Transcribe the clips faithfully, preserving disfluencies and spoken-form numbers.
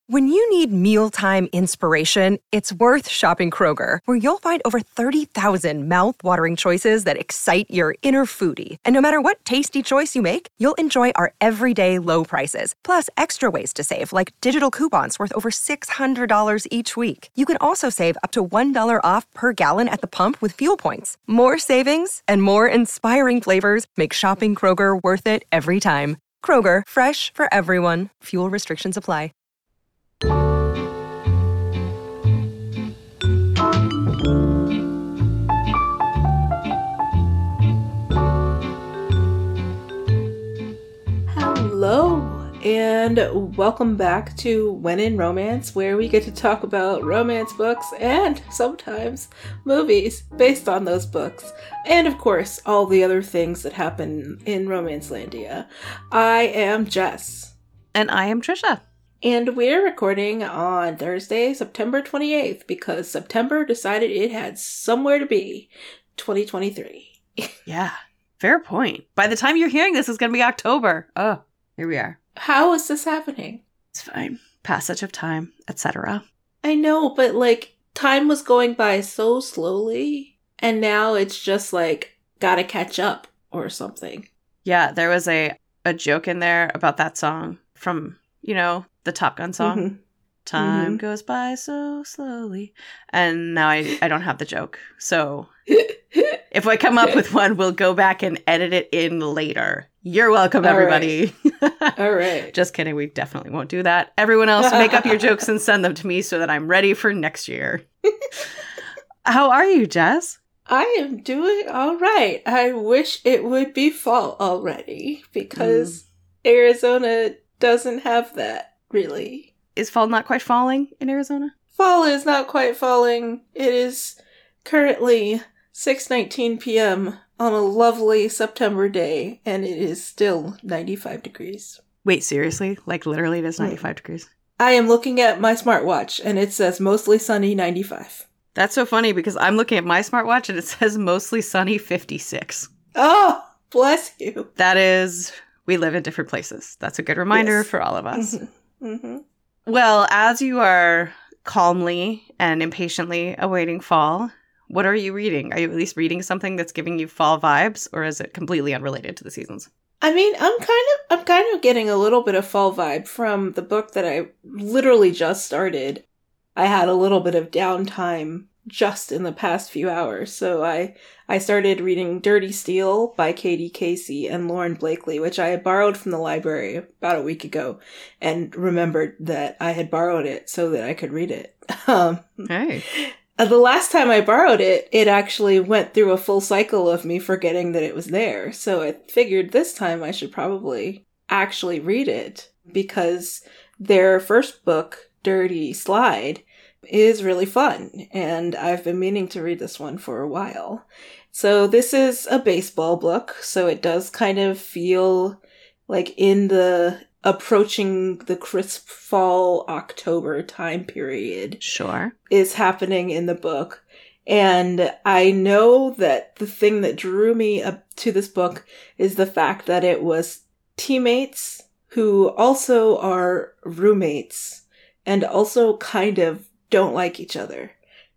When you need mealtime inspiration, it's worth shopping Kroger, where you'll find over thirty thousand mouth-watering choices that excite your inner foodie. And no matter what tasty choice you make, you'll enjoy our everyday low prices, plus extra ways to save, like digital coupons worth over six hundred dollars each week. You can also save up to one dollar off per gallon at the pump with fuel points. More savings and more inspiring flavors make shopping Kroger worth it every time. Kroger, fresh for everyone. Fuel restrictions apply. Hello, and welcome back to When in Romance, where we get to talk about romance books and sometimes movies based on those books, and of course, all the other things that happen in Romancelandia. I am Jess. And I am Trisha. And we're recording on Thursday, September twenty-eighth, because September decided it had somewhere to be, twenty twenty-three. Yeah, fair point. By the time you're hearing this, it's going to be October. Oh, here we are. How is this happening? It's fine. Passage of time, et cetera. I know, but like, time was going by so slowly, and now it's just like, gotta catch up or something. Yeah, there was a, a joke in there about that song from, you know, the Top Gun song. Mm-hmm. Time mm-hmm. goes by so slowly. And now I, I don't have the joke. So if I come up with one, we'll go back and edit it in later. You're welcome, everybody. All right. All right. Just kidding. We definitely won't do that. Everyone else, make up your jokes and send them to me so that I'm ready for next year. How are you, Jess? I am doing all right. I wish it would be fall already because mm. Arizona doesn't have that. Really. Is fall not quite falling in Arizona? Fall is not quite falling. It is currently six nineteen p.m. on a lovely September day, and it is still ninety-five degrees. Wait, seriously? Like, literally it is ninety-five mm. degrees? I am looking at my smartwatch, and it says mostly sunny ninety-five. That's so funny, because I'm looking at my smartwatch, and it says mostly sunny fifty-six. Oh, bless you. That is, we live in different places. That's a good reminder yes. for all of us. Mm-hmm. Mm-hmm. Well, as you are calmly and impatiently awaiting fall, what are you reading? Are you at least reading something that's giving you fall vibes, or is it completely unrelated to the seasons? I mean, I'm kind of I'm kind of getting a little bit of fall vibe from the book that I literally just started. I had a little bit of downtime just in the past few hours, so I I started reading Dirty Steel by Katie Casey and Lauren Blakely, which I had borrowed from the library about a week ago, and remembered that I had borrowed it so that I could read it. Um, hey. The last time I borrowed it, it actually went through a full cycle of me forgetting that it was there, so I figured this time I should probably actually read it, because their first book, Dirty Slide, is really fun, and I've been meaning to read this one for a while. So this is a baseball book, so it does kind of feel like in the approaching the crisp fall October time period. Sure. Is happening in the book. And I know that the thing that drew me up to this book is the fact that it was teammates who also are roommates and also kind of don't like each other.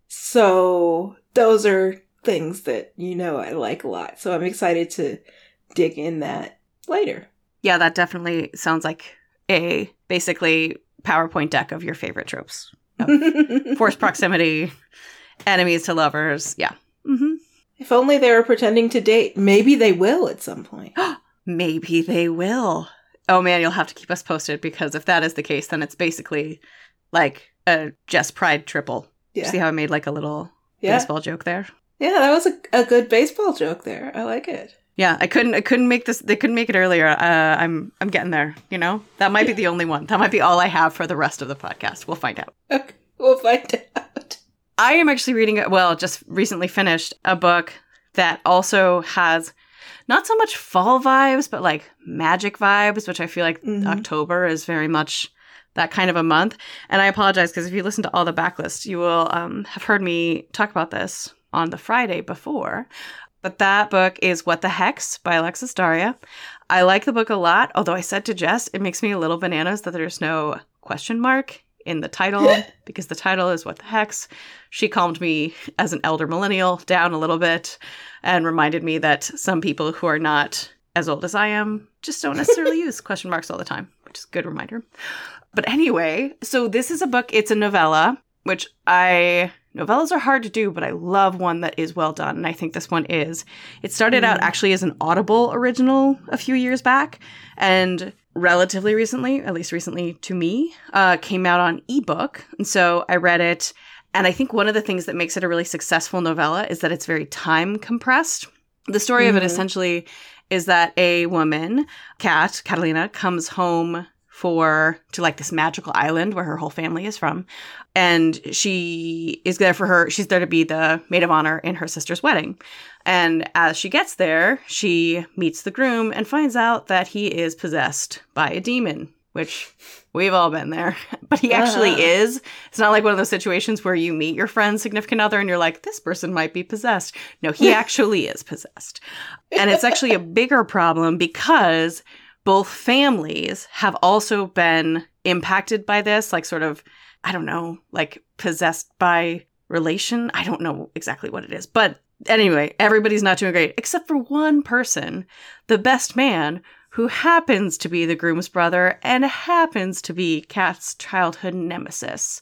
So those are things that, you know, I like a lot. So I'm excited to dig in that later. Yeah, that definitely sounds like a basically PowerPoint deck of your favorite tropes. Forced proximity, enemies to lovers. Yeah. Mm-hmm. If only they were pretending to date. Maybe they will at some point. Maybe they will. Oh man, you'll have to keep us posted, because if that is the case, then it's basically like a Jess Pride triple. Yeah. See how I made like a little yeah. baseball joke there? Yeah, that was a, a good baseball joke there. I like it. Yeah, I couldn't. I couldn't make this. They couldn't make it earlier. Uh, I'm. I'm getting there. You know, that might be the only one. That might be all I have for the rest of the podcast. We'll find out. Okay, we'll find out. I am actually reading. Well, just recently finished a book that also has not so much fall vibes, but like magic vibes, which I feel like mm-hmm. October is very much that kind of a month. And I apologize, because if you listen to all the backlists, you will um, have heard me talk about this on the Friday before. But that book is What the Hex by Alexis Daria. I like the book a lot, although I said to Jess, it makes me a little bananas that there's no question mark in the title because the title is What the Hex. She calmed me as an elder millennial down a little bit and reminded me that some people who are not as old as I am just don't necessarily use question marks all the time, which is a good reminder. But anyway, so this is a book. It's a novella, which I... Novellas are hard to do, but I love one that is well done, and I think this one is. It started mm. out actually as an Audible original a few years back, and relatively recently, at least recently to me, uh, came out on ebook. And so I read it, and I think one of the things that makes it a really successful novella is that it's very time compressed. The story mm. of it essentially is that a woman, Kat, Catalina, comes home for to like this magical island where her whole family is from. And she is there for her, she's there to be the maid of honor in her sister's wedding. And as she gets there, she meets the groom and finds out that he is possessed by a demon, which we've all been there. But he actually uh. is. It's not like one of those situations where you meet your friend's significant other and you're like, this person might be possessed. No, he actually is possessed. And it's actually a bigger problem because both families have also been impacted by this, like sort of, I don't know, like possessed by relation. I don't know exactly what it is. But anyway, everybody's not doing great, except for one person, the best man, who happens to be the groom's brother and happens to be Kat's childhood nemesis.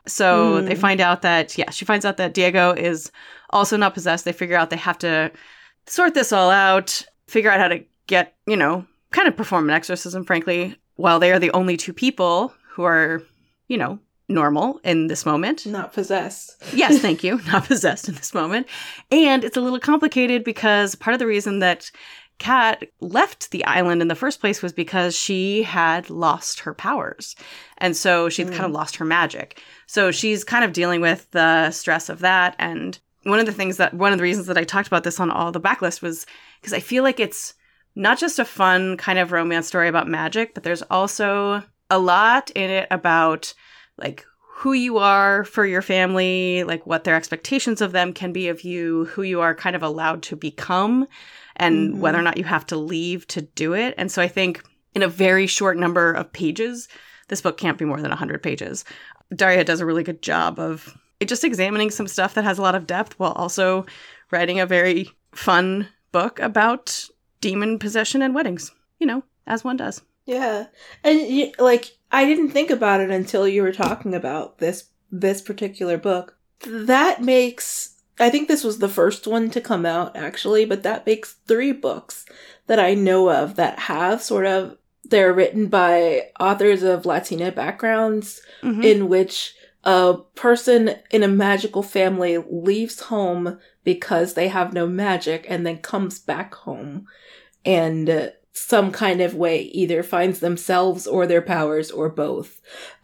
So mm. they find out that, yeah, she finds out that Diego is also not possessed. They figure out they have to sort this all out, figure out how to get, you know, kind of perform an exorcism, frankly, while they are the only two people who are, you know, normal in this moment. Not possessed. Yes, thank you. Not possessed in this moment. And it's a little complicated because part of the reason that Kat left the island in the first place was because she had lost her powers. And so she'd mm. kind of lost her magic. So she's kind of dealing with the stress of that. And one of the things that, one of the reasons that I talked about this on all the backlist was because I feel like it's not just a fun kind of romance story about magic, but there's also a lot in it about like who you are for your family, like what their expectations of them can be of you, who you are kind of allowed to become, and mm-hmm. whether or not you have to leave to do it. And so I think in a very short number of pages, this book can't be more than one hundred pages, Daria does a really good job of just examining some stuff that has a lot of depth while also writing a very fun book about demon possession and weddings, you know, as one does. Yeah. And you, like, I didn't think about it until you were talking about this, this particular book. That makes, I think this was the first one to come out actually, but that makes three books that I know of that have sort of, they're written by authors of Latina backgrounds mm-hmm. in which a person in a magical family leaves home because they have no magic and then comes back home and uh, some kind of way either finds themselves or their powers or both.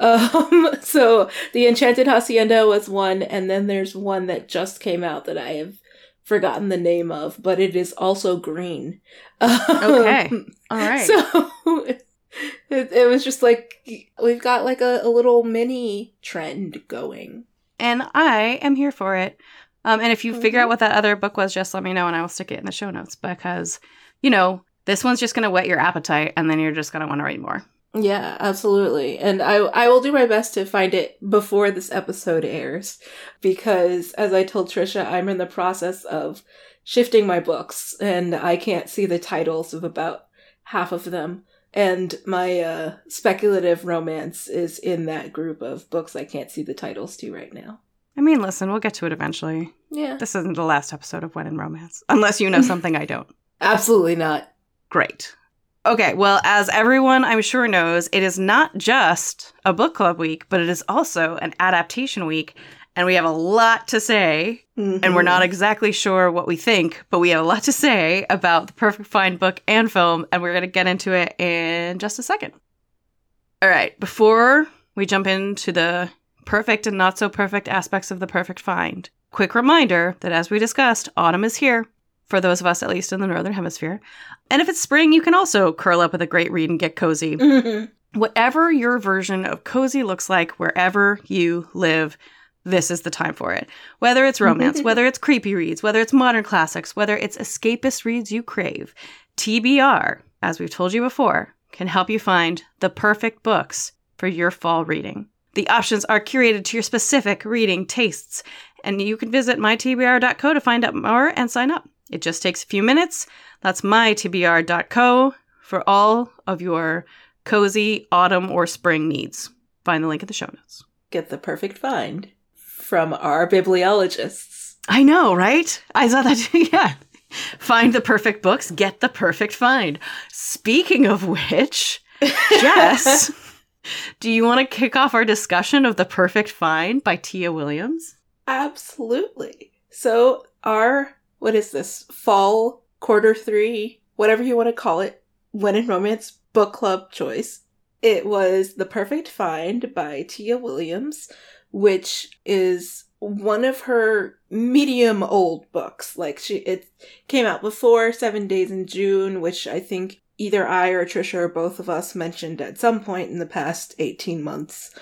Um, so The Enchanted Hacienda was one, and then there's one that just came out that I have forgotten the name of, but it is also green. Okay. All right. So it, it was just like, we've got like a, a little mini trend going. And I am here for it. Um, and if you mm-hmm. figure out what that other book was, just let me know and I will stick it in the show notes because, you know, this one's just going to whet your appetite and then you're just going to want to read more. Yeah, absolutely. And I I will do my best to find it before this episode airs because, as I told Trisha, I'm in the process of shifting my books and I can't see the titles of about half of them. And my uh, speculative romance is in that group of books I can't see the titles to right now. I mean, listen, we'll get to it eventually. Yeah. This isn't the last episode of When in Romance, unless you know something I don't. Absolutely not. Great. Okay, well, as everyone I'm sure knows, it is not just a book club week, but it is also an adaptation week, and we have a lot to say, mm-hmm. and we're not exactly sure what we think, but we have a lot to say about The Perfect Find book and film, and we're going to get into it in just a second. All right, before we jump into the perfect and not so perfect aspects of The Perfect Find, quick reminder that as we discussed, autumn is here. For those of us, at least in the Northern Hemisphere. And if it's spring, you can also curl up with a great read and get cozy. Mm-hmm. Whatever your version of cozy looks like, wherever you live, this is the time for it. Whether it's romance, whether it's creepy reads, whether it's modern classics, whether it's escapist reads you crave, T B R, as we've told you before, can help you find the perfect books for your fall reading. The options are curated to your specific reading tastes, and you can visit my T B R dot co to find out more and sign up. It just takes a few minutes. That's my T B R dot co for all of your cozy autumn or spring needs. Find the link in the show notes. Get the perfect find from our bibliologists. I know, right? I saw that too, yeah. Find the perfect books, get the perfect find. Speaking of which, Jess, do you want to kick off our discussion of The Perfect Find by Tia Williams? Absolutely. So our, what is this, fall, quarter three, whatever you want to call it, When in Romance book club choice. It was The Perfect Find by Tia Williams, which is one of her medium old books. Like she, it came out before Seven Days in June, which I think either I or Trisha or both of us mentioned at some point in the past eighteen months.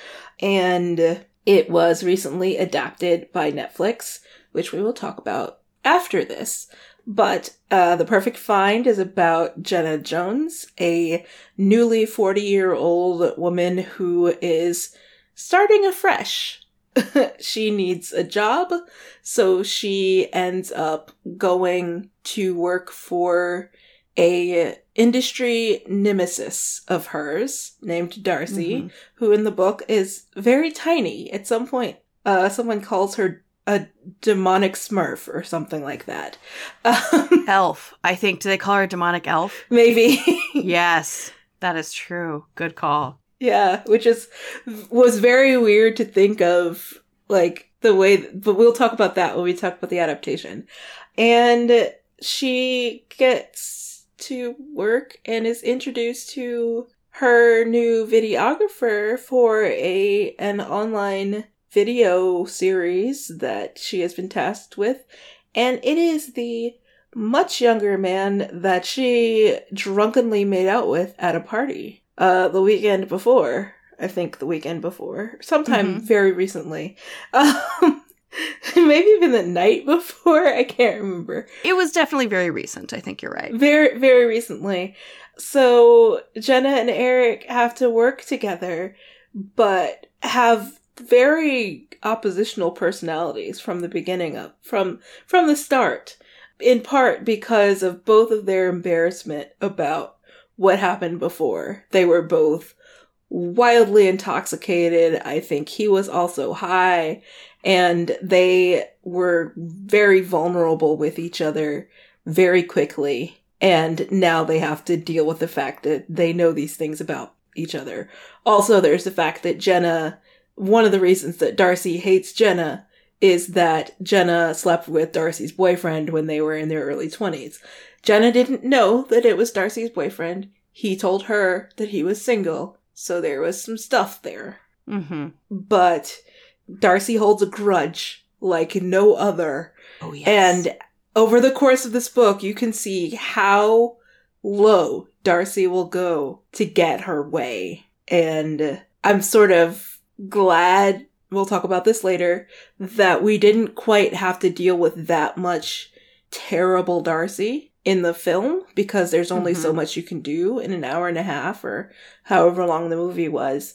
And it was recently adapted by Netflix, which we will talk about after this. But uh, The Perfect Find is about Jenna Jones, a newly forty-year-old woman who is starting afresh. She needs a job, so she ends up going to work for a industry nemesis of hers named Darcy, mm-hmm. who in the book is very tiny. At some point, uh, someone calls her a demonic smurf or something like that. Um, elf. I think, do they call her a demonic elf? Maybe. Yes, that is true. Good call. Yeah, which is, was very weird to think of, like, the way, but we'll talk about that when we talk about the adaptation. And she gets to work and is introduced to her new videographer for a, an online video series that she has been tasked with, and it is the much younger man that she drunkenly made out with at a party uh the weekend before. I think the weekend before, sometime mm-hmm. very recently, um maybe even the night before. I can't remember. It was definitely very recent. I think you're right. Very, very recently. So Jenna and Eric have to work together, but have very oppositional personalities from the beginning of, from, from the start, in part because of both of their embarrassment about what happened before. They were both wildly intoxicated. I think he was also high, and they were very vulnerable with each other very quickly. And now they have to deal with the fact that they know these things about each other. Also, there's the fact that Jenna, one of the reasons that Darcy hates Jenna is that Jenna slept with Darcy's boyfriend when they were in their early twenties. Jenna didn't know that it was Darcy's boyfriend. He told her that he was single, so there was some stuff there. Mm-hmm. But Darcy holds a grudge like no other. Oh, yes. And over the course of this book, you can see how low Darcy will go to get her way. And I'm sort of glad, we'll talk about this later, that we didn't quite have to deal with that much terrible Darcy in the film, because there's only mm-hmm. so much you can do in an hour and a half or however long the movie was.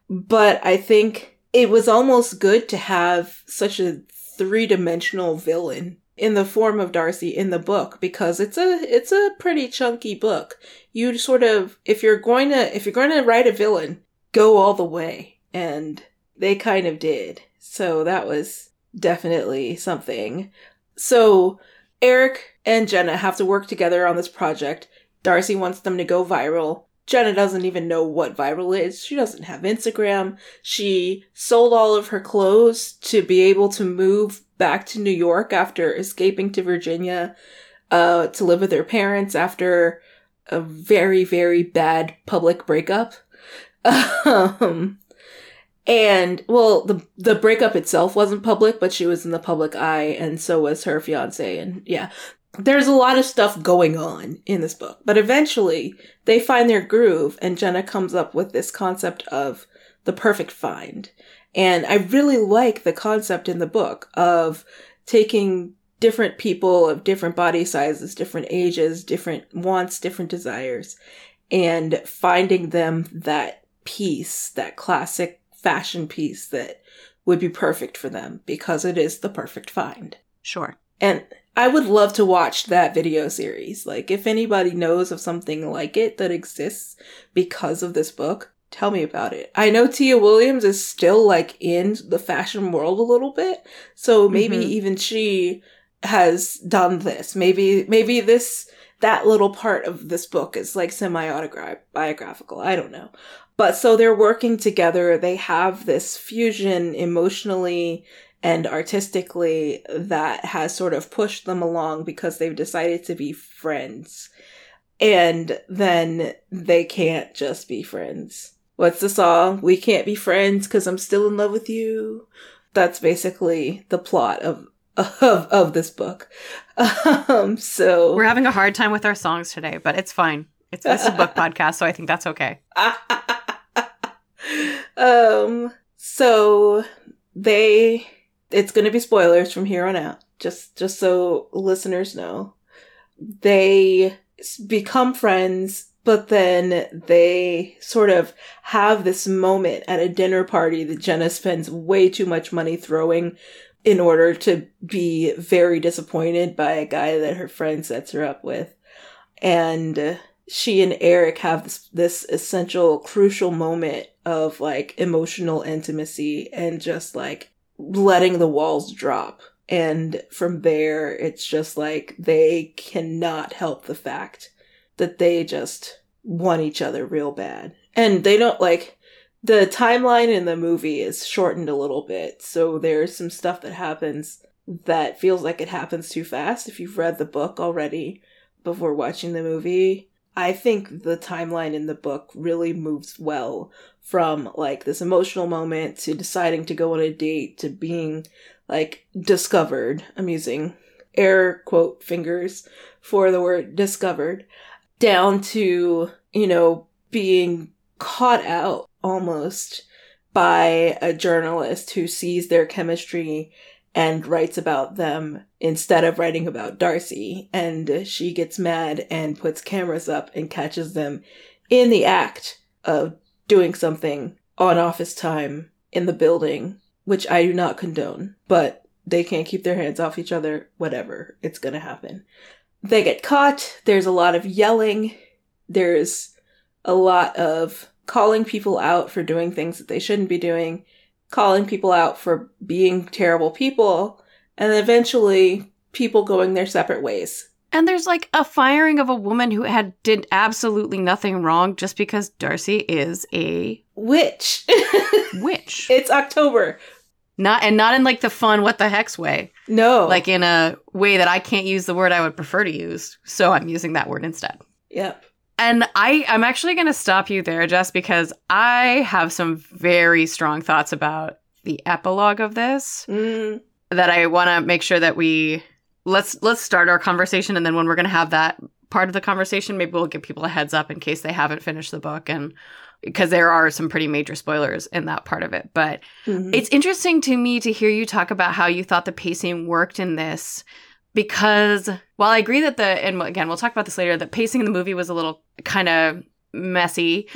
But I think it was almost good to have such a three-dimensional villain in the form of Darcy in the book, because it's a it's a pretty chunky book. You sort of, if you're going to if you're going to write a villain, go all the way, and they kind of did. So that was definitely something. So Eric and Jenna have to work together on this project. Darcy wants them to go viral. Jenna doesn't even know what viral is. She doesn't have Instagram. She sold all of her clothes to be able to move back to New York after escaping to Virginia, uh, to live with her parents after a very, very bad public breakup. Um, and, well, the the breakup itself wasn't public, but she was in the public eye, and so was her fiancé, and yeah. There's a lot of stuff going on in this book, but eventually they find their groove, and Jenna comes up with this concept of the perfect find. And I really like the concept in the book of taking different people of different body sizes, different ages, different wants, different desires, and finding them that piece, that classic fashion piece that would be perfect for them because it is the perfect find. Sure. And I would love to watch that video series. Like, if anybody knows of something like it that exists because of this book, tell me about it. I know Tia Williams is still, like, in the fashion world a little bit, so maybe mm-hmm. even she has done this. Maybe, maybe this, that little part of this book is, like, semi-autobiographical. I don't know. But so they're working together. They have this fusion emotionally and artistically that has sort of pushed them along because they've decided to be friends. And then they can't just be friends. What's the song? We can't be friends because I'm still in love with you. That's basically the plot of of, of this book. Um, so we're having a hard time with our songs today, but it's fine. It's this is a book podcast, so I think that's okay. um. So they. It's going to be spoilers from here on out. Just, just so listeners know, they become friends, but then they sort of have this moment at a dinner party that Jenna spends way too much money throwing in order to be very disappointed by a guy that her friend sets her up with. And she and Eric have this, this essential, crucial moment of, like, emotional intimacy and just, like, letting the walls drop. And from there, it's just like they cannot help the fact that they just want each other real bad. And they don't, like, the timeline in the movie is shortened a little bit. So there's some stuff that happens that feels like it happens too fast if you've read the book already before watching the movie. I think the timeline in the book really moves well from, like, this emotional moment to deciding to go on a date to being, like, discovered. I'm using air quote fingers for the word discovered. Down to, you know, being caught out almost by a journalist who sees their chemistry and writes about them instead of writing about Darcy. And she gets mad and puts cameras up and catches them in the act of doing something on office time in the building, which I do not condone, but they can't keep their hands off each other. Whatever. It's gonna happen. They get caught. There's a lot of yelling. There's a lot of calling people out for doing things that they shouldn't be doing, calling people out for being terrible people, and eventually people going their separate ways. And there's, like, a firing of a woman who had did absolutely nothing wrong just because Darcy is a witch. Witch. It's October. Not and not in, like, the fun what the heck's way. No. Like, in a way that I can't use the word I would prefer to use, so I'm using that word instead. Yep. And I, I'm actually going to stop you there, Jess, because I have some very strong thoughts about the epilogue of this mm. that I want to make sure that we let's let's start our conversation, and then when we're going to have that part of the conversation, maybe we'll give people a heads up in case they haven't finished the book, and because there are some pretty major spoilers in that part of it. But mm-hmm. It's interesting to me to hear you talk about how you thought the pacing worked in this. Because while I agree that the, and again, we'll talk about this later, that pacing in the movie was a little kind of messy.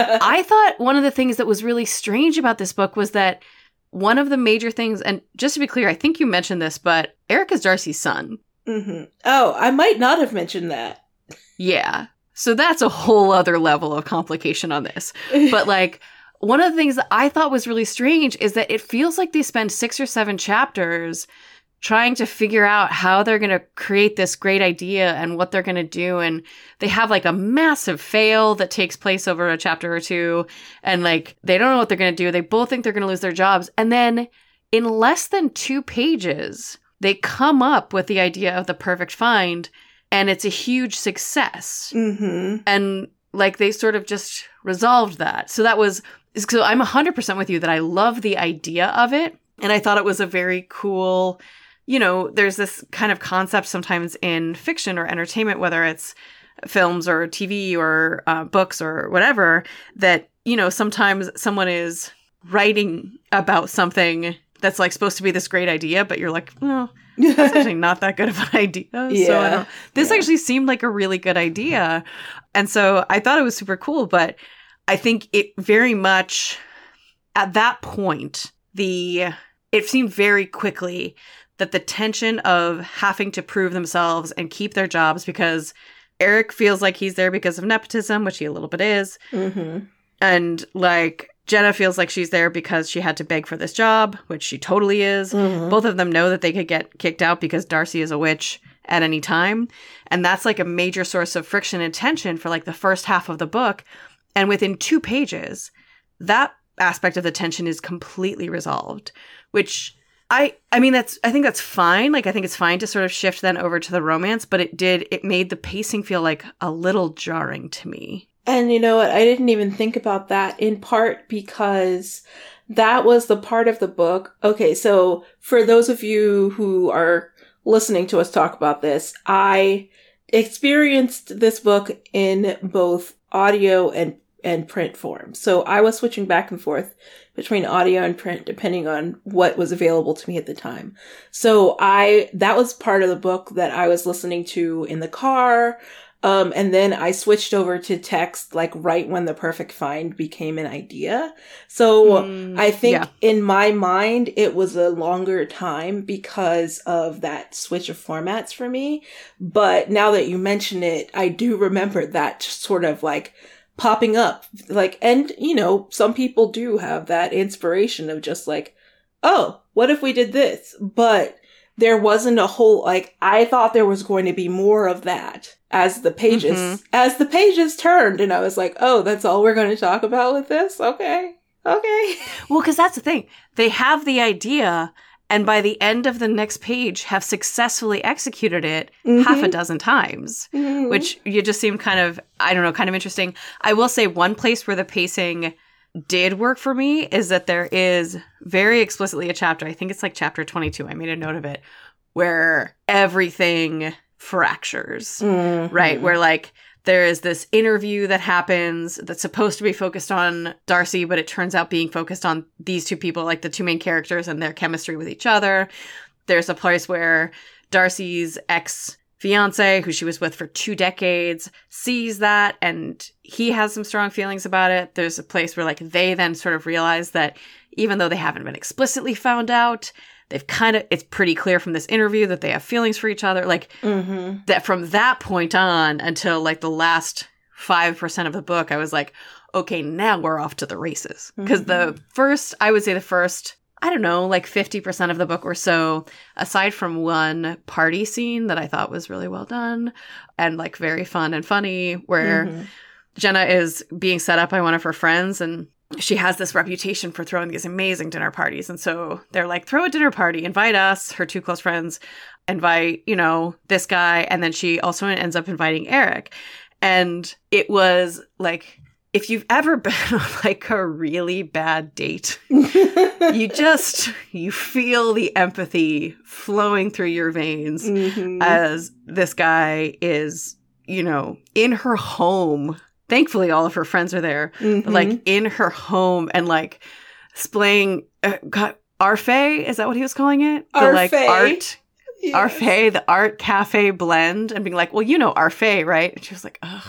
I thought one of the things that was really strange about this book was that one of the major things, and just to be clear, I think you mentioned this, but Eric is Darcy's son. Mm-hmm. Oh, I might not have mentioned that. Yeah. So that's a whole other level of complication on this. But, like, one of the things that I thought was really strange is that it feels like they spend six or seven chapters trying to figure out how they're going to create this great idea and what they're going to do. And they have, like, a massive fail that takes place over a chapter or two. And, like, they don't know what they're going to do. They both think they're going to lose their jobs. And then in less than two pages, they come up with the idea of the perfect find. And it's a huge success. Mm-hmm. And, like, they sort of just resolved that. So that was, so I'm one hundred percent with you that I love the idea of it. And I thought it was a very cool, you know, there's this kind of concept sometimes in fiction or entertainment, whether it's films or T V or uh, books or whatever, that, you know, sometimes someone is writing about something that's, like, supposed to be this great idea, but you're like, well, that's actually not that good of an idea. Yeah. So I don't, this yeah. actually seemed like a really good idea. And so I thought it was super cool, but I think it very much, at that point, the it seemed very quickly that the tension of having to prove themselves and keep their jobs, because Eric feels like he's there because of nepotism, which he a little bit is. Mm-hmm. And like Jenna feels like she's there because she had to beg for this job, which she totally is. Mm-hmm. Both of them know that they could get kicked out because Darcy is a witch at any time. And that's like a major source of friction and tension for like the first half of the book. And within two pages, that aspect of the tension is completely resolved, which I I mean, that's I think that's fine. Like, I think it's fine to sort of shift then over to the romance, but it did, it made the pacing feel like a little jarring to me. And you know what? I didn't even think about that, in part because that was the part of the book. Okay, so for those of you who are listening to us talk about this, I experienced this book in both audio and, and print form. So I was switching back and forth between audio and print depending on what was available to me at the time. So I, that was part of the book that I was listening to in the car. Um, and then I switched over to text, like right when The Perfect Find became an idea. So mm, I think yeah. in my mind, it was a longer time because of that switch of formats for me. But now that you mention it, I do remember that just sort of like popping up. Like, and you know, some people do have that inspiration of just like, oh, what if we did this? But there wasn't a whole, like, I thought there was going to be more of that as the pages, mm-hmm. as the pages turned. And I was like, oh, that's all we're going to talk about with this? Okay. Okay. Well, because that's the thing. They have the idea, and by the end of the next page have successfully executed it mm-hmm. half a dozen times, mm-hmm. which you just seem kind of, I don't know, kind of interesting. I will say one place where the pacing did work for me is that there is very explicitly a chapter, I think it's like chapter twenty-two, I made a note of it, where everything fractures, mm-hmm. right? Where like there is this interview that happens that's supposed to be focused on Darcy, but it turns out being focused on these two people, like the two main characters and their chemistry with each other. There's a place where Darcy's ex fiance, who she was with for two decades, sees that and he has some strong feelings about it. There's a place where like they then sort of realize that even though they haven't been explicitly found out, they've kind of, it's pretty clear from this interview that they have feelings for each other. Like mm-hmm. that from that point on until like the last five percent of the book, I was like, okay, now we're off to the races. Because mm-hmm. the first, I would say the first, I don't know, like fifty percent of the book or so, aside from one party scene that I thought was really well done and like very fun and funny, where mm-hmm. Jenna is being set up by one of her friends and she has this reputation for throwing these amazing dinner parties. And so they're like, throw a dinner party, invite us, her two close friends, invite, you know, this guy. And then she also ends up inviting Eric. And it was like, if you've ever been on like a really bad date, you just, you feel the empathy flowing through your veins mm-hmm. as this guy is, you know, in her home. Thankfully, all of her friends are there, mm-hmm. but like in her home and like displaying, uh, God, Arfay, is that what he was calling it? The Arfay. Like art, yes. Arfay, the art cafe blend, and being like, well, you know Arfay, right? And she was like, ugh,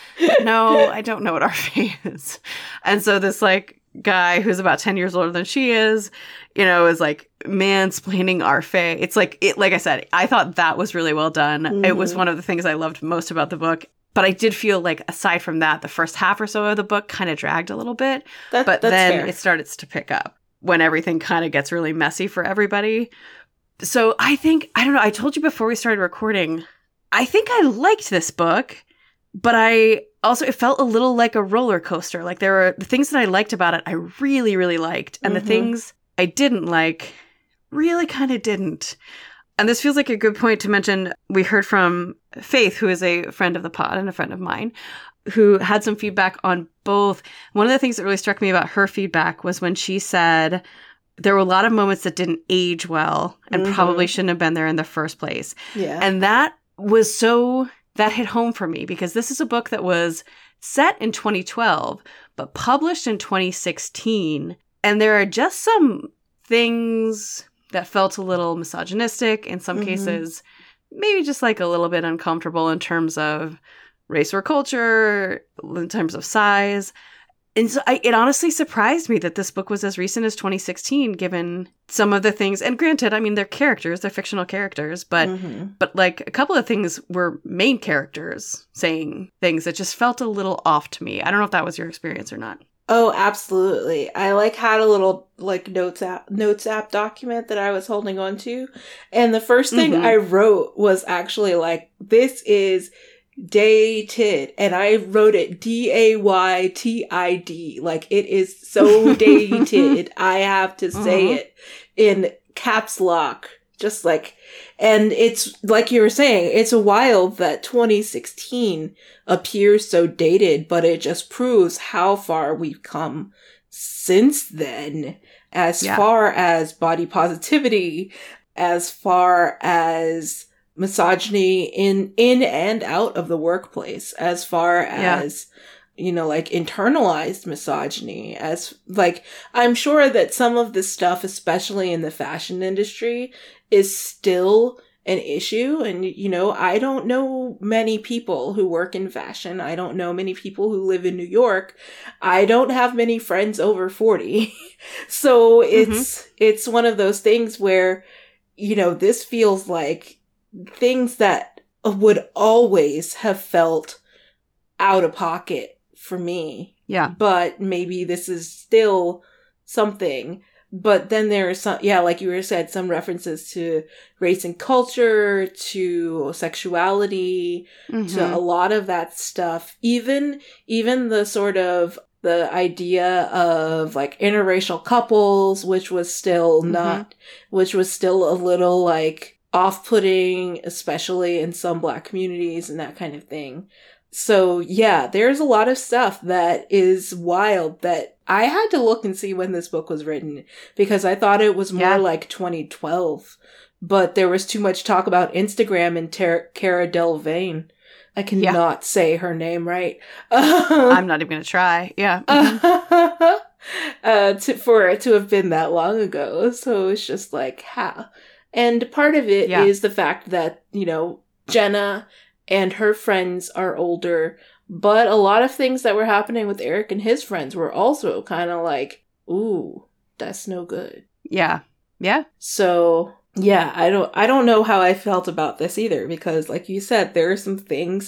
no, I don't know what Arfay is. And so this like guy who's about ten years older than she is, you know, is like mansplaining Arfay. It's like, it, like I said, I thought that was really well done. Mm-hmm. It was one of the things I loved most about the book. But I did feel like, aside from that, the first half or so of the book kind of dragged a little bit. That, but that's then fair. It starts to pick up when everything kind of gets really messy for everybody. So I think, I don't know, I told you before we started recording, I think I liked this book, but I also, it felt a little like a roller coaster. Like there were the things that I liked about it, I really, really liked. And mm-hmm. the things I didn't like, really kind of didn't. And this feels like a good point to mention. We heard from Faith, who is a friend of the pod and a friend of mine, who had some feedback on both. One of the things that really struck me about her feedback was when she said there were a lot of moments that didn't age well and mm-hmm. probably shouldn't have been there in the first place. Yeah. And that was so, that hit home for me because this is a book that was set in twenty twelve, but published in twenty sixteen. And there are just some things that felt a little misogynistic in some mm-hmm. cases, maybe just like a little bit uncomfortable in terms of race or culture, in terms of size. And so I, it honestly surprised me that this book was as recent as twenty sixteen, given some of the things. And granted, I mean, they're characters, they're fictional characters, but mm-hmm. but like a couple of things were main characters saying things that just felt a little off to me. I don't know if that was your experience or not. Oh, absolutely. I like had a little like notes app notes app document that I was holding on to. And the first thing mm-hmm. I wrote was actually like, this is dated, and I wrote it D A Y T I D. Like, it is so dated. I have to say uh-huh. it in caps lock, just like, and it's like you were saying, it's wild that twenty sixteen appears so dated, but it just proves how far we've come since then, as yeah. far as body positivity, as far as misogyny in in and out of the workplace, as far as yeah. you know, like internalized misogyny, as like, I'm sure that some of this stuff, especially in the fashion industry, is still an issue. And you know, I don't know many people who work in fashion. I don't know many people who live in New York. I don't have many friends over forty. So it's mm-hmm. it's one of those things where, you know, this feels like things that would always have felt out of pocket for me. Yeah. But maybe this is still something. But then there are some, yeah, like you were said, some references to race and culture, to sexuality, mm-hmm. to a lot of that stuff. Even, even the sort of the idea of like interracial couples, which was still mm-hmm. not, which was still a little like off-putting, especially in some Black communities and that kind of thing. So yeah, there's a lot of stuff that is wild that I had to look and see when this book was written, because I thought it was more yeah. like twenty twelve, but there was too much talk about Instagram and Ter- Cara Delevingne. I cannot yeah. say her name right. I'm not even going to try. Yeah. Mm-hmm. uh, to, for it to have been that long ago. So it's just like, how? And part of it yeah. is the fact that, you know, Jenna and her friends are older, but a lot of things that were happening with Eric and his friends were also kind of like, ooh, that's no good. Yeah. Yeah. So, yeah, I don't I don't know how I felt about this either, because like you said, there are some things,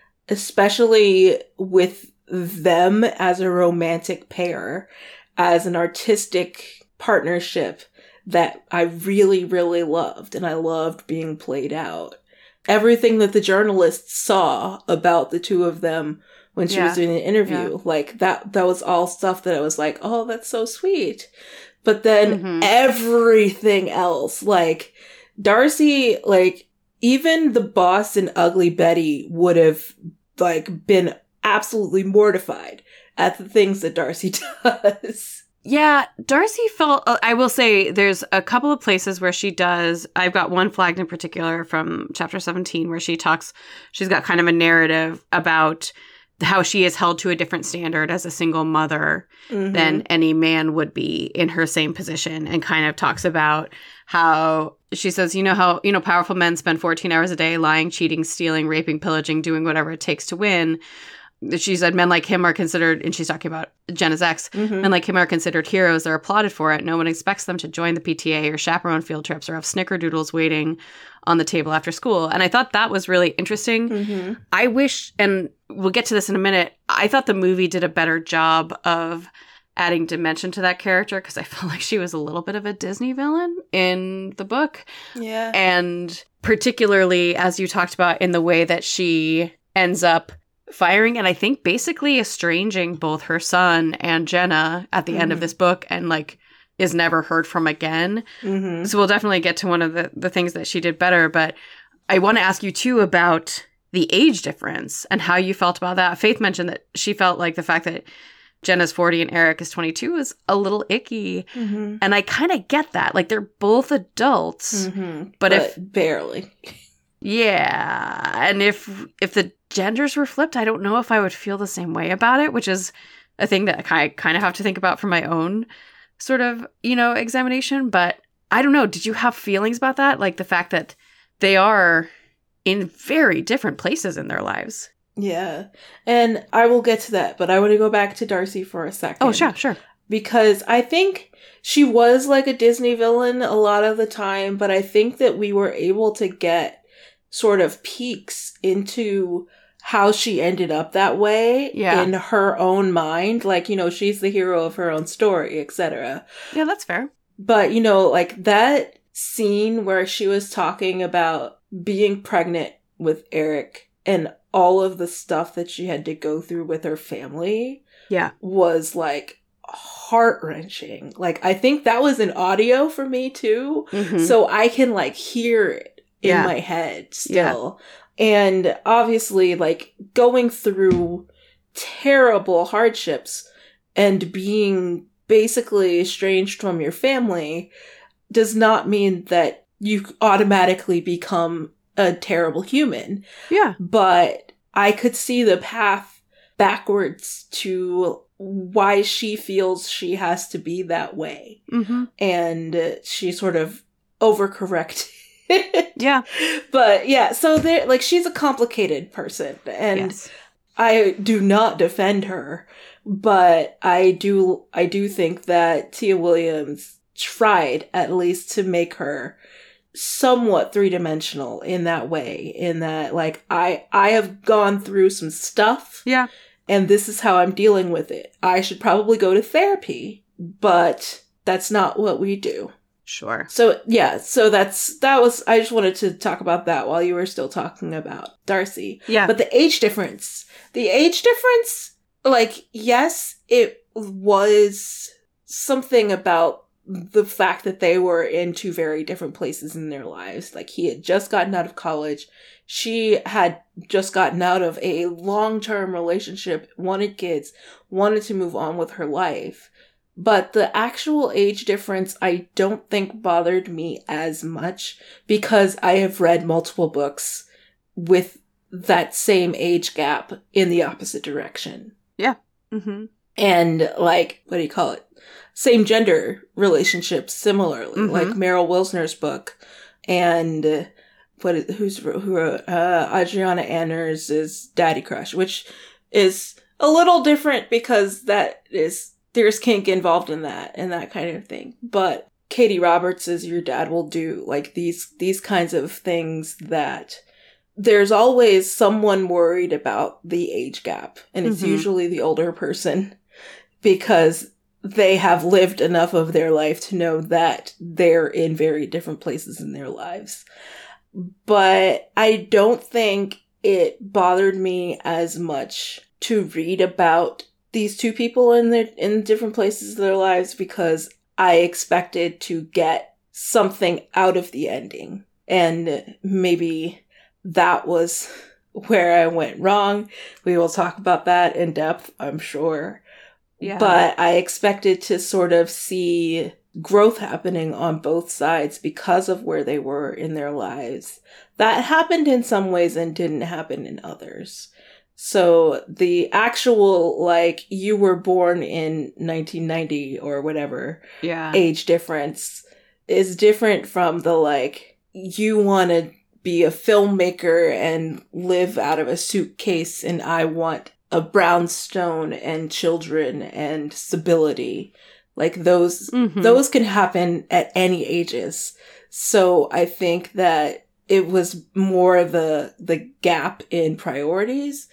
especially with them as a romantic pair, as an artistic partnership, that I really, really loved, and I loved being played out. Everything that the journalists saw about the two of them when she yeah. was doing an interview, yeah. like that, that was all stuff that I was like, oh, that's so sweet. But then mm-hmm. everything else, like Darcy, like even the boss in Ugly Betty would have like been absolutely mortified at the things that Darcy does. Yeah, Darcy felt, uh, I will say there's a couple of places where she does, I've got one flagged in particular from chapter seventeen where she talks, she's got kind of a narrative about how she is held to a different standard as a single mother mm-hmm. than any man would be in her same position, and kind of talks about how she says, you know how, you know, powerful men spend fourteen hours a day lying, cheating, stealing, raping, pillaging, doing whatever it takes to win. She said men like him are considered, and she's talking about Jenna's ex, mm-hmm. men like him are considered heroes. They're applauded for it. No one expects them to join the P T A or chaperone field trips or have snickerdoodles waiting on the table after school. And I thought that was really interesting. Mm-hmm. I wish, and we'll get to this in a minute, I thought the movie did a better job of adding dimension to that character, because I felt like she was a little bit of a Disney villain in the book. Yeah. And particularly, as you talked about, in the way that she ends up firing and I think basically estranging both her son and Jenna at the mm-hmm. end of this book, and like is never heard from again. Mm-hmm. So we'll definitely get to one of the, the things that she did better. But I want to ask you too about the age difference and how you felt about that. Faith mentioned that she felt like the fact that Jenna's forty and Eric is twenty-two is a little icky. Mm-hmm. And I kind of get that. Like, they're both adults. Mm-hmm. But, but if barely. Yeah. And if if the genders were flipped, I don't know if I would feel the same way about it, which is a thing that I kind of have to think about for my own sort of, you know, examination. But I don't know. Did you have feelings about that? Like the fact that they are in very different places in their lives? Yeah. And I will get to that, but I want to go back to Darcy for a second. Oh, sure, sure. Because I think she was like a Disney villain a lot of the time, but I think that we were able to get sort of peeks into how she ended up that way yeah. in her own mind. Like, you know, she's the hero of her own story, et cetera. Yeah, that's fair. But, you know, like that scene where she was talking about being pregnant with Eric and all of the stuff that she had to go through with her family yeah. was like heart-wrenching. Like, I think that was an audio for me too. Mm-hmm. So I can like hear it in yeah. my head still. Yeah. And obviously like going through terrible hardships and being basically estranged from your family does not mean that you automatically become a terrible human. Yeah. But I could see the path backwards to why she feels she has to be that way. Mm-hmm. And uh, she sort of overcorrected. Yeah. But yeah, so there, like, she's a complicated person. And yes. I do not defend her. But I do, I do think that Tia Williams tried at least to make her somewhat three-dimensional in that way, in that like I I have gone through some stuff. Yeah. And this is how I'm dealing with it. I should probably go to therapy, but that's not what we do. Sure. So yeah, so that's that was I just wanted to talk about that while you were still talking about Darcy. Yeah. But the age difference. The age difference, like, yes, it was something about the fact that they were in two very different places in their lives. Like, he had just gotten out of college. She had just gotten out of a long-term relationship, wanted kids, wanted to move on with her life. But the actual age difference, I don't think bothered me as much because I have read multiple books with that same age gap in the opposite direction. Yeah. Mm-hmm. And like, what do you call it? Same gender relationships similarly, mm-hmm. like Meryl Wilsner's book, and uh, what is, who's who wrote uh, Adriana Anders' Daddy Crush, which is a little different because that is there's kink involved in that and that kind of thing. But Katie Roberts' Your Dad Will Do, like these these kinds of things that there's always someone worried about the age gap, and it's mm-hmm. usually the older person because they have lived enough of their life to know that they're in very different places in their lives. But I don't think it bothered me as much to read about these two people in their in different places of their lives because I expected to get something out of the ending. And maybe that was where I went wrong. We will talk about that in depth, I'm sure. Yeah. But I expected to sort of see growth happening on both sides because of where they were in their lives. That happened in some ways and didn't happen in others. So the actual, like, you were born in nineteen ninety or whatever yeah. age difference is different from the, like, you want to be a filmmaker and live out of a suitcase and I want a brownstone and children and stability. Like those, mm-hmm. those can happen at any ages. So I think that it was more the, the gap in priorities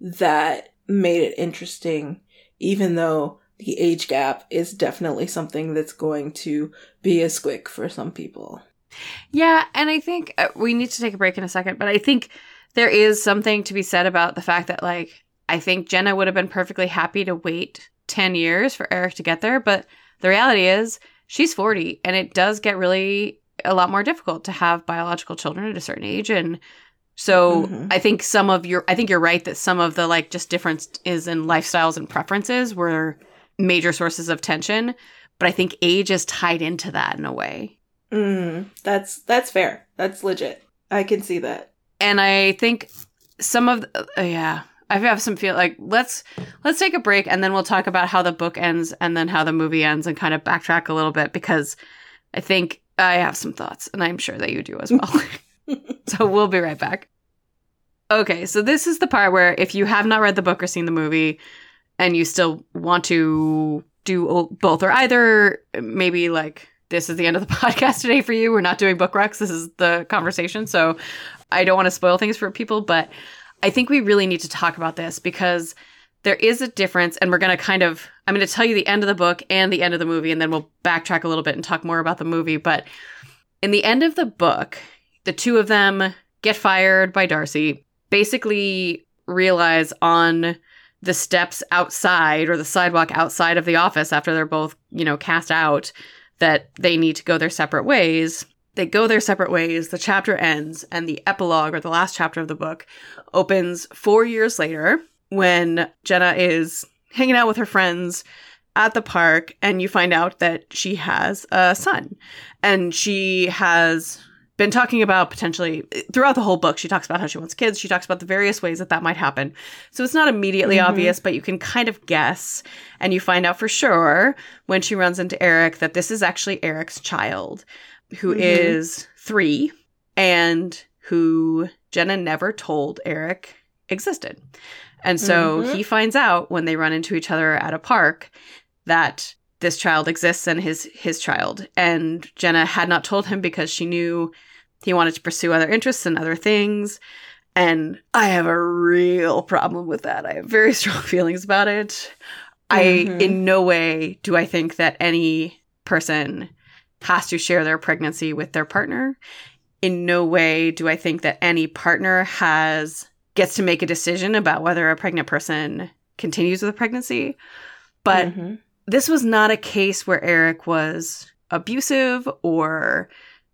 that made it interesting, even though the age gap is definitely something that's going to be a squick for some people. Yeah. And I think uh, we need to take a break in a second, but I think there is something to be said about the fact that, like, I think Jenna would have been perfectly happy to wait ten years for Eric to get there. But the reality is she's forty and it does get really a lot more difficult to have biological children at a certain age. And so mm-hmm. I think some of your, I think you're right that some of the, like, just differences in lifestyles and preferences were major sources of tension. But I think age is tied into that in a way. Mm, that's, that's fair. That's legit. I can see that. And I think some of, the, uh, yeah. I have some feel like let's let's take a break and then we'll talk about how the book ends and then how the movie ends and kind of backtrack a little bit because I think I have some thoughts and I'm sure that you do as well. So we'll be right back. Okay, so this is the part where if you have not read the book or seen the movie and you still want to do both or either, maybe like this is the end of the podcast today for you. We're not doing book recs. This is the conversation. So I don't want to spoil things for people, but I think we really need to talk about this because there is a difference, and we're going to kind of, I'm going to tell you the end of the book and the end of the movie, and then we'll backtrack a little bit and talk more about the movie. But in the end of the book, the two of them get fired by Darcy, basically realize on the steps outside or the sidewalk outside of the office after they're both, you know, cast out that they need to go their separate ways. They go their separate ways. The chapter ends, and the epilogue, or the last chapter of the book, opens four years later when Jenna is hanging out with her friends at the park, and you find out that she has a son. And she has been talking about potentially, throughout the whole book, she talks about how she wants kids. She talks about the various ways that that might happen. So it's not immediately mm-hmm. obvious, but you can kind of guess. And you find out for sure when she runs into Eric that this is actually Eric's child, who mm-hmm. is three, and who Jenna never told Eric existed. And so mm-hmm. he finds out when they run into each other at a park that this child exists and his his child. And Jenna had not told him because she knew he wanted to pursue other interests and other things. And I have a real problem with that. I have very strong feelings about it. Mm-hmm. I, in no way do I think that any person has to share their pregnancy with their partner. In no way do I think that any partner has gets to make a decision about whether a pregnant person continues with a pregnancy. But mm-hmm. this was not a case where Eric was abusive or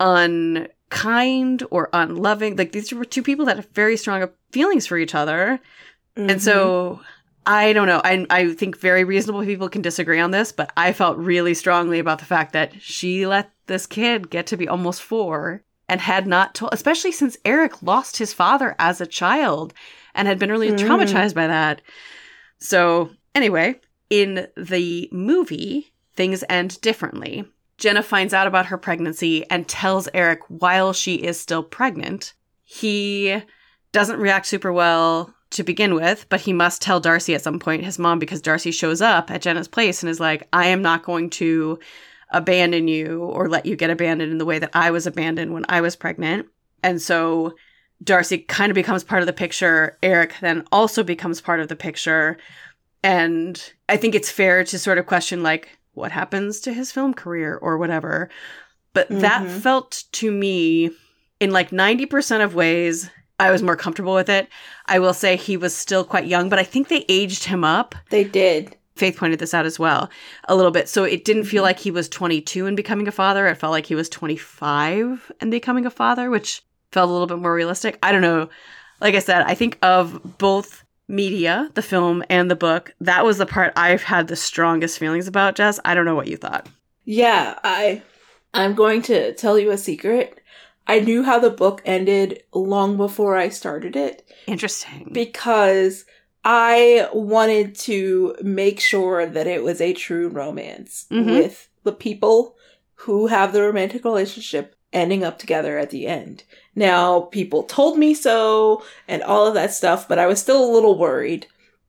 unkind or unloving. Like, these were two people that have very strong feelings for each other. Mm-hmm. And so I don't know. I I think very reasonable people can disagree on this, but I felt really strongly about the fact that she let this kid get to be almost four and had not told, especially since Eric lost his father as a child and had been really mm. traumatized by that. So anyway, in the movie, things end differently. Jenna finds out about her pregnancy and tells Eric while she is still pregnant. He doesn't react super well to begin with, but he must tell Darcy at some point, his mom, because Darcy shows up at Jenna's place and is like, I am not going to abandon you or let you get abandoned in the way that I was abandoned when I was pregnant. And so Darcy kind of becomes part of the picture. Eric then also becomes part of the picture. And I think it's fair to sort of question, like, what happens to his film career or whatever. But mm-hmm. that felt to me, in like ninety percent of ways, I was more comfortable with it. I will say he was still quite young, but I think they aged him up. They did. Faith pointed this out as well a little bit. So it didn't feel like he was twenty-two and becoming a father. It felt like he was twenty-five and becoming a father, which felt a little bit more realistic. I don't know. Like I said, I think of both media, the film and the book, that was the part I've had the strongest feelings about, Jess. I don't know what you thought. Yeah, I, I'm going to tell you a secret. I knew how the book ended long before I started it. Interesting. Because I wanted to make sure that it was a true romance mm-hmm. with the people who have the romantic relationship ending up together at the end. Now, people told me so and all of that stuff, but I was still a little worried.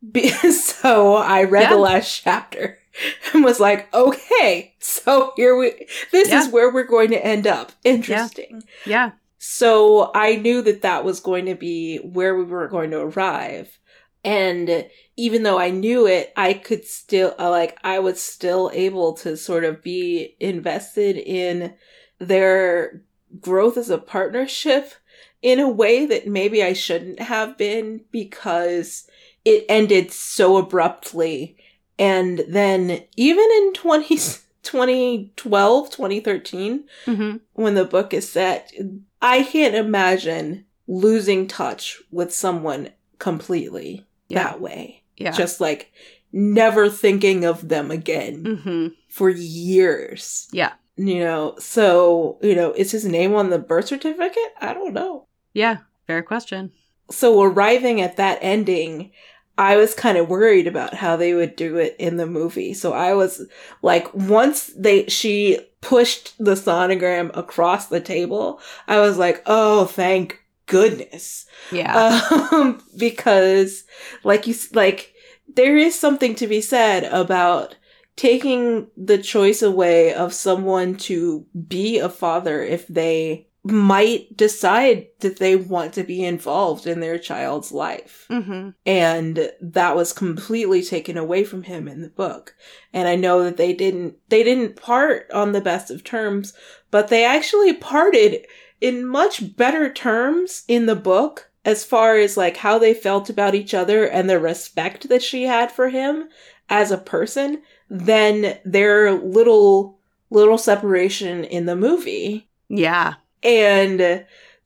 So I read yeah. the last chapter and was like, okay, so here we, this yeah. is where we're going to end up. Interesting. Yeah. yeah. So I knew that that was going to be where we were going to arrive. And even though I knew it, I could still, like, I was still able to sort of be invested in their growth as a partnership in a way that maybe I shouldn't have been, because it ended so abruptly. And then even in twenty, twenty twelve, twenty thirteen, mm-hmm. when the book is set, I can't imagine losing touch with someone completely yeah. that way. Yeah. Just like never thinking of them again mm-hmm. for years. Yeah. You know, so, you know, is his name on the birth certificate? I don't know. Yeah, fair question. So arriving at that ending, I was kind of worried about how they would do it in the movie. So I was like, once they she pushed the sonogram across the table, I was like, oh, thank goodness. Yeah. Um, because like you, like there is something to be said about taking the choice away of someone to be a father if they might decide that they want to be involved in their child's life. Mm-hmm. And that was completely taken away from him in the book. And I know that they didn't, they didn't part on the best of terms, but they actually parted in much better terms in the book as far as like how they felt about each other and the respect that she had for him as a person than their little, little separation in the movie. Yeah. And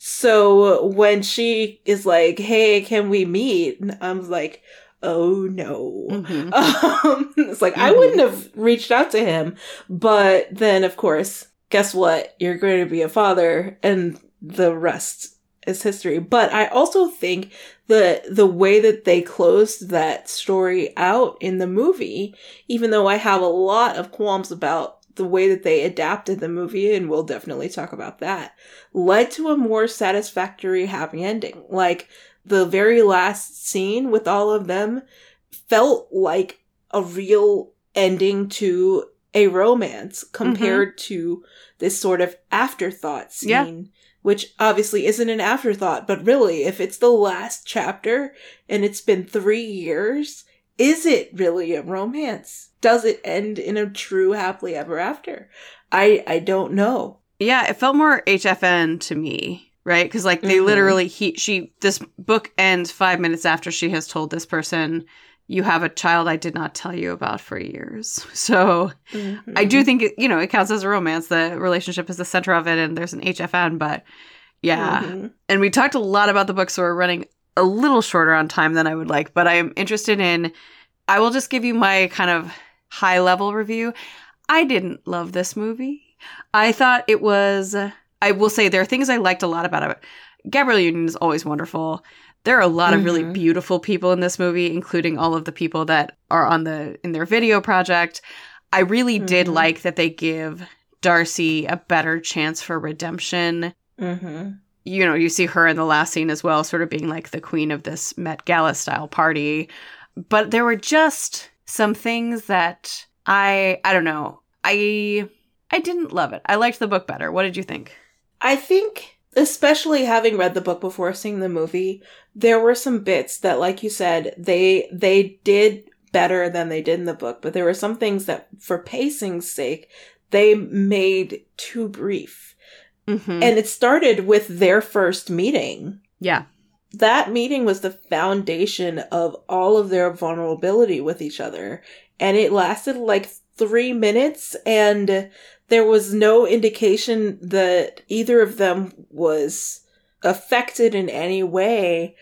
so when she is like, hey, can we meet? And I'm like, oh no. Mm-hmm. Um, it's like, mm-hmm. I wouldn't have reached out to him. But then, of course, guess what? You're going to be a father, and the rest is history. But I also think that the way that they closed that story out in the movie, even though I have a lot of qualms about the way that they adapted the movie, and we'll definitely talk about that, led to a more satisfactory happy ending. Like, the very last scene with all of them felt like a real ending to a romance compared mm-hmm. to this sort of afterthought scene, yeah. which obviously isn't an afterthought, but really, if it's the last chapter and it's been three years, is it really a romance? Does it end in a true happily ever after? I I don't know. Yeah, it felt more H F N to me, right? Because like they mm-hmm. literally he she this book ends five minutes after she has told this person, you have a child I did not tell you about for years. So mm-hmm. I do think it, you know, it counts as a romance. The relationship is the center of it, and there's an H F N. But yeah, mm-hmm. and we talked a lot about the book, so we're running a little shorter on time than I would like. But I am interested in. I will just give you my kind of high level review. I didn't love this movie. I thought it was, I will say there are things I liked a lot about it. Gabrielle Union is always wonderful. There are a lot mm-hmm. of really beautiful people in this movie, including all of the people that are on the, in their video project. I really mm-hmm. did like that they give Darcy a better chance for redemption. Mm-hmm. You know, you see her in the last scene as well, sort of being like the queen of this Met Gala style party. But there were just some things that I, I don't know, I, I didn't love it. I liked the book better. What did you think? I think, especially having read the book before seeing the movie, there were some bits that, like you said, they, they did better than they did in the book. But there were some things that, for pacing's sake, they made too brief. Mm-hmm. And it started with their first meeting. Yeah. That meeting was the foundation of all of their vulnerability with each other. And it lasted like three minutes, and there was no indication that either of them was affected in any way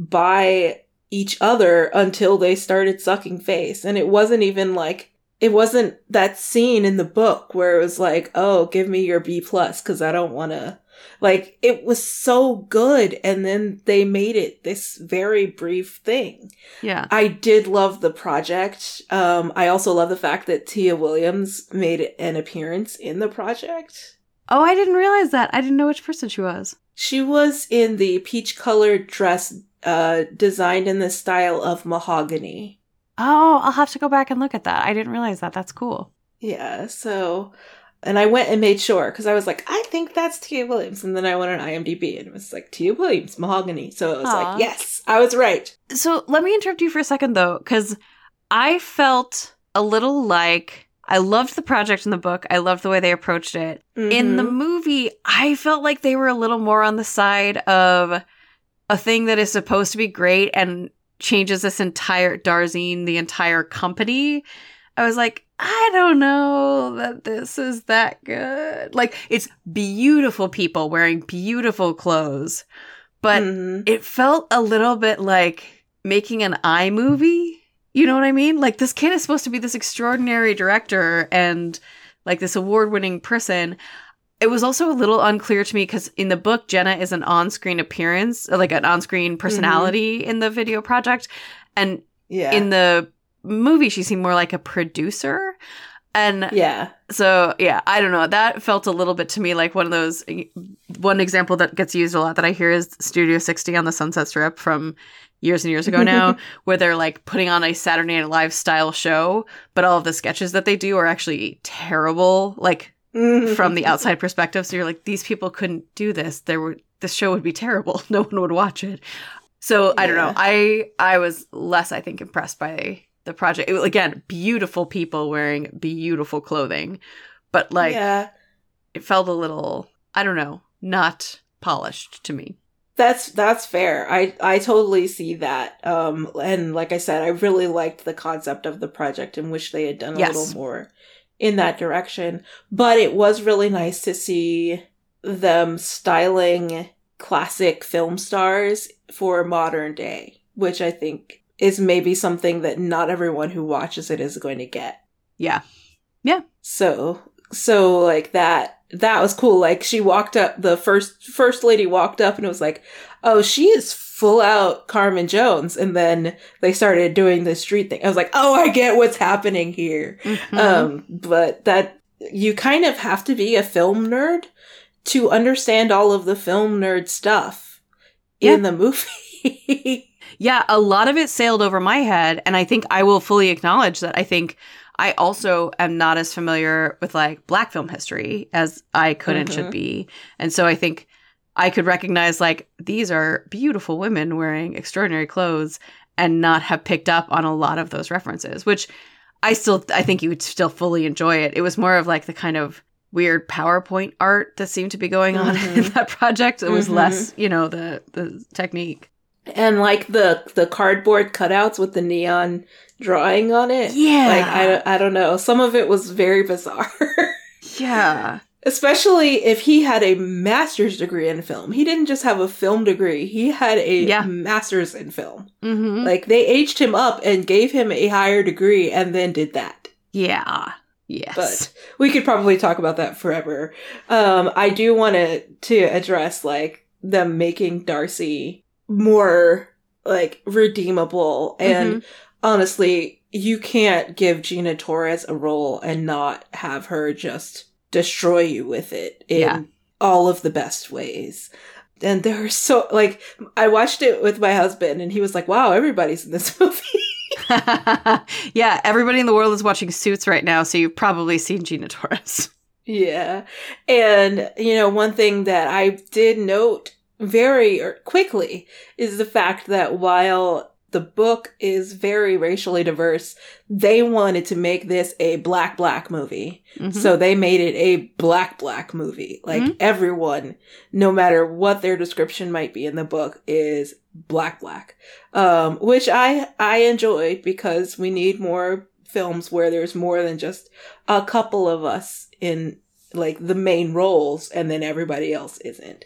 by each other until they started sucking face. And it wasn't even like, it wasn't that scene in the book where it was like, oh, give me your B plus because I don't want to. Like, it was so good, and then they made it this very brief thing. Yeah. I did love the project. Um, I also love the fact that Tia Williams made an appearance in the project. Oh, I didn't realize that. I didn't know which person she was. She was in the peach-colored dress uh, designed in the style of mahogany. Oh, I'll have to go back and look at that. I didn't realize that. That's cool. Yeah, so... And I went and made sure, because I was like, I think that's Tia Williams. And then I went on IMDb, and it was like, Tia Williams, mahogany. So it was Aww. like, yes, I was right. So let me interrupt you for a second, though, because I felt a little like, I loved the project in the book. I loved the way they approached it. Mm-hmm. In the movie, I felt like they were a little more on the side of a thing that is supposed to be great and changes this entire, Darzine, the entire company. I was like, I don't know that this is that good. Like, it's beautiful people wearing beautiful clothes, but mm-hmm. it felt a little bit like making an iMovie. You know what I mean? Like, this kid is supposed to be this extraordinary director and like this award-winning person. It was also a little unclear to me because in the book, Jenna is an on-screen appearance, like an on-screen personality mm-hmm. in the video project. And yeah. in the movie, she seemed more like a producer. And yeah. So, yeah, I don't know. That felt a little bit to me like one of those, one example that gets used a lot that I hear is Studio sixty on the Sunset Strip from years and years ago now, where they're like putting on a Saturday Night Live style show, but all of the sketches that they do are actually terrible, like from the outside perspective. So you're like, these people couldn't do this. There were, this show would be terrible. No one would watch it. So, I don't know. I, I was less, I think, impressed by the project. It, again, beautiful people wearing beautiful clothing, but like yeah. it felt a little, I don't know, not polished to me. That's that's fair. I I totally see that. Um, and like I said, I really liked the concept of the project and wish they had done a yes. little more in that direction. But it was really nice to see them styling classic film stars for modern day, which I think is maybe something that not everyone who watches it is going to get. Yeah. Yeah. So, so like that, that was cool. Like she walked up, the first, first lady walked up and it was like, oh, she is full out Carmen Jones. And then they started doing the street thing. I was like, oh, I get what's happening here. Mm-hmm. Um, but that you kind of have to be a film nerd to understand all of the film nerd stuff yeah. in the movie. Yeah, a lot of it sailed over my head, and I think I will fully acknowledge that I think I also am not as familiar with, like, Black film history as I could and mm-hmm. should be. And so I think I could recognize, like, these are beautiful women wearing extraordinary clothes and not have picked up on a lot of those references, which I still, I think you would still fully enjoy it. It was more of, like, the kind of weird PowerPoint art that seemed to be going on mm-hmm. in that project. It was mm-hmm. less, you know, the the technique. And, like, the the cardboard cutouts with the neon drawing on it. Yeah. Like, I, I don't know. Some of it was very bizarre. Yeah. Especially if he had a master's degree in film. He didn't just have a film degree. He had a yeah. master's in film. Mm-hmm. Like, they aged him up and gave him a higher degree and then did that. Yeah. Yes. But we could probably talk about that forever. Um, I do want to to address, like, them making Darcy more, like, redeemable. And mm-hmm. honestly, you can't give Gina Torres a role and not have her just destroy you with it in yeah. all of the best ways. And there are so, like, I watched it with my husband and he was like, wow, everybody's in this movie. Yeah, everybody in the world is watching Suits right now, so you've probably seen Gina Torres. Yeah. And, you know, one thing that I did note very quickly is the fact that while the book is very racially diverse, they wanted to make this a black black movie. Mm-hmm. So they made it a black black movie. Like mm-hmm. everyone, no matter what their description might be in the book, is black black. Um, which I I enjoyed because we need more films where there's more than just a couple of us in, like, the main roles and then everybody else isn't.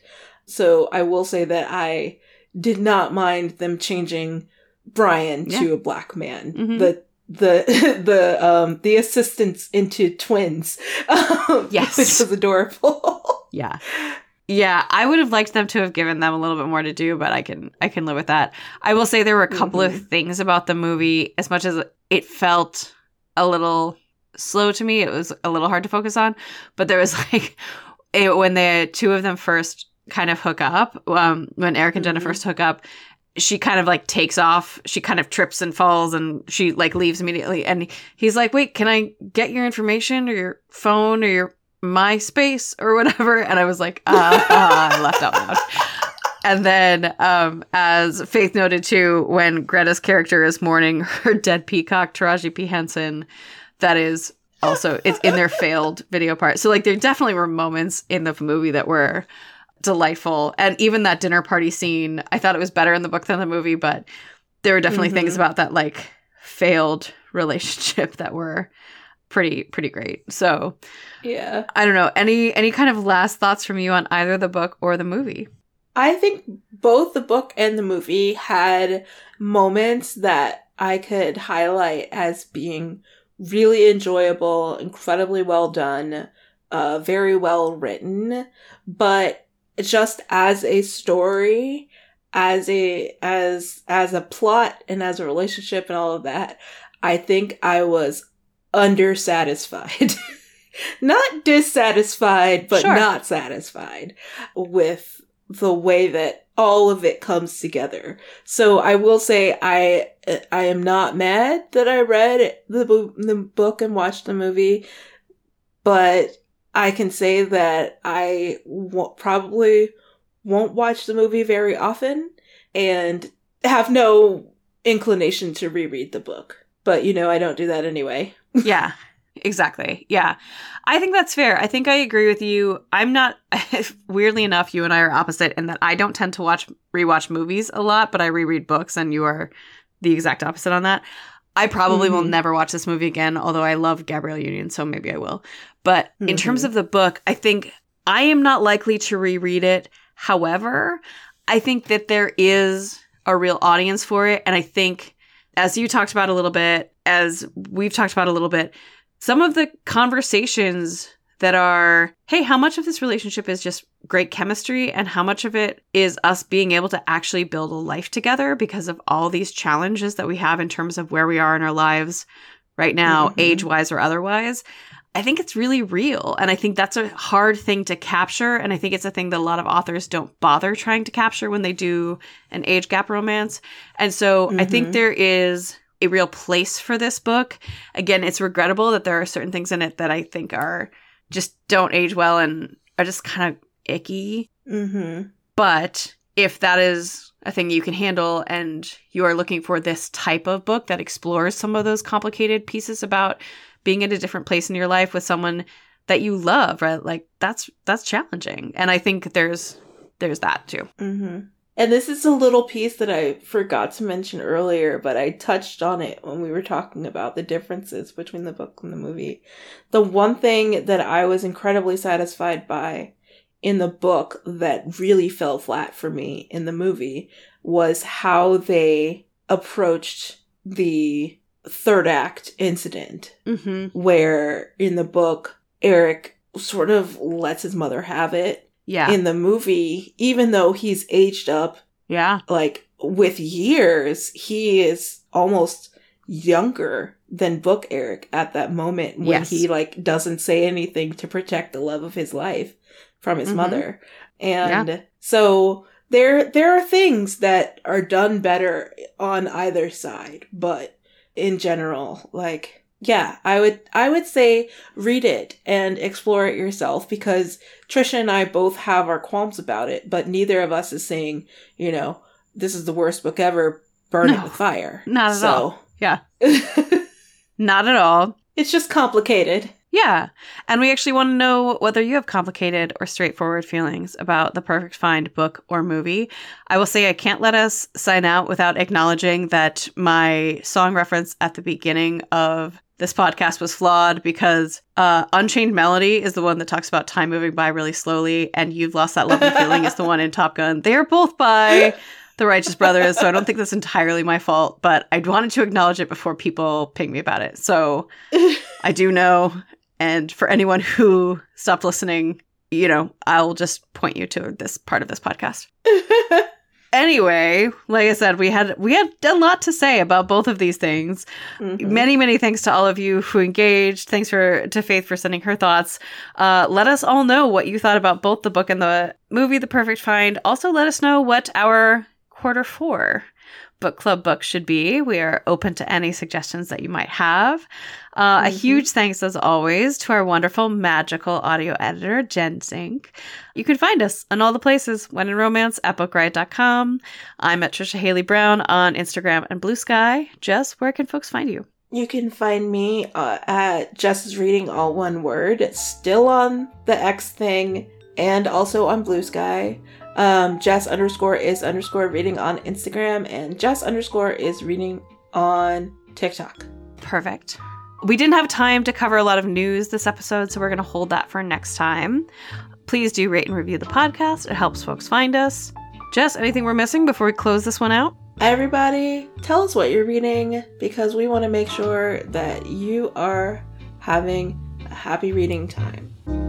So I will say that I did not mind them changing Brian yeah. to a black man. Mm-hmm. The the the um the assistants into twins. Um, yes, which was adorable. Yeah, yeah. I would have liked them to have given them a little bit more to do, but I can I can live with that. I will say there were a couple mm-hmm. of things about the movie, as much as it felt a little slow to me, it was a little hard to focus on. But there was like it, when the two of them first kind of hook up, um, when Eric and Jenna mm-hmm. first hook up, she kind of like takes off, she kind of trips and falls and she like leaves immediately. And he's like, wait, can I get your information or your phone or your MySpace or whatever? And I was like, uh, uh I laughed out loud. And then, um, as Faith noted too, when Greta's character is mourning her dead peacock, Taraji P. Henson, that is also, it's in their failed video part. So like there definitely were moments in the movie that were delightful. And even that dinner party scene, I thought it was better in the book than the movie, but there were definitely mm-hmm. things about that like failed relationship that were pretty pretty great. So yeah, I don't know, any any kind of last thoughts from you on either the book or the movie? I think both the book and the movie had moments that I could highlight as being really enjoyable, incredibly well done, uh very well written, but just as a story, as a as as a plot and as a relationship and all of that, I think I was undersatisfied. Not dissatisfied, but Sure. not satisfied with the way that all of it comes together. So I will say I I am not mad that I read the, bo- the book and watched the movie, but I can say that I w- probably won't watch the movie very often and have no inclination to reread the book. But, you know, I don't do that anyway. Yeah, exactly. Yeah. I think that's fair. I think I agree with you. I'm not, weirdly enough, you and I are opposite in that I don't tend to watch, rewatch movies a lot, but I reread books, and you are the exact opposite on that. I probably mm-hmm. will never watch this movie again, although I love Gabrielle Union, so maybe I will. But mm-hmm. in terms of the book, I think I am not likely to reread it. However, I think that there is a real audience for it. And I think, as you talked about a little bit, as we've talked about a little bit, some of the conversations that are, hey, how much of this relationship is just great chemistry and how much of it is us being able to actually build a life together because of all these challenges that we have in terms of where we are in our lives right now, mm-hmm. age-wise or otherwise. I think it's really real. And I think that's a hard thing to capture. And I think it's a thing that a lot of authors don't bother trying to capture when they do an age gap romance. And so mm-hmm. I think there is a real place for this book. Again, it's regrettable that there are certain things in it that I think are just don't age well and are just kind of icky. Mm-hmm. But if that is a thing you can handle and you are looking for this type of book that explores some of those complicated pieces about being in a different place in your life with someone that you love, right? Like that's that's challenging. And I think there's there's that too. Mm-hmm. And this is a little piece that I forgot to mention earlier, but I touched on it when we were talking about the differences between the book and the movie. The one thing that I was incredibly satisfied by in the book that really fell flat for me in the movie was how they approached the third act incident, mm-hmm. where in the book, Eric sort of lets his mother have it. Yeah. In the movie, even though he's aged up, yeah, like with years, he is almost younger than book Eric at that moment when yes. he like doesn't say anything to protect the love of his life from his mm-hmm. mother. And yeah. so there there are things that are done better on either side, but in general, like yeah, I would I would say read it and explore it yourself, because Trisha and I both have our qualms about it, but neither of us is saying, you know, this is the worst book ever, burn no, it with fire. Not at so. all. Yeah. Not at all. It's just complicated. Yeah. And we actually want to know whether you have complicated or straightforward feelings about The Perfect Find book or movie. I will say I can't let us sign out without acknowledging that my song reference at the beginning of this podcast was flawed, because uh, Unchained Melody is the one that talks about time moving by really slowly, and You've Lost That Lovely Feeling is the one in Top Gun. They're both by the Righteous Brothers, so I don't think that's entirely my fault, but I wanted to acknowledge it before people ping me about it. So I do know, and for anyone who stopped listening, you know, I'll just point you to this part of this podcast. Anyway, like I said, we had we had a lot to say about both of these things. Mm-hmm. Many, many thanks to all of you who engaged. Thanks for to Faith for sending her thoughts. Uh, let us all know what you thought about both the book and the movie, The Perfect Find. Also, let us know what our quarter four book club book should be. We are open to any suggestions that you might have. Uh, mm-hmm. A huge thanks, as always, to our wonderful, magical audio editor, Jen Zink. You can find us on all the places, When in Romance, at book riot dot com. I'm at Trisha Haley Brown on Instagram and Blue Sky. Jess, where can folks find you? You can find me uh, at Jess is Reading, all one word. It's still on the X thing and also on Blue Sky. Um, Jess underscore is underscore reading on Instagram, and Jess underscore is reading on TikTok. Perfect. We didn't have time to cover a lot of news this episode, so we're going to hold that for next time. Please do rate and review the podcast. It helps folks find us. Jess, anything we're missing before we close this one out? Everybody, tell us what you're reading, because we want to make sure that you are having a happy reading time.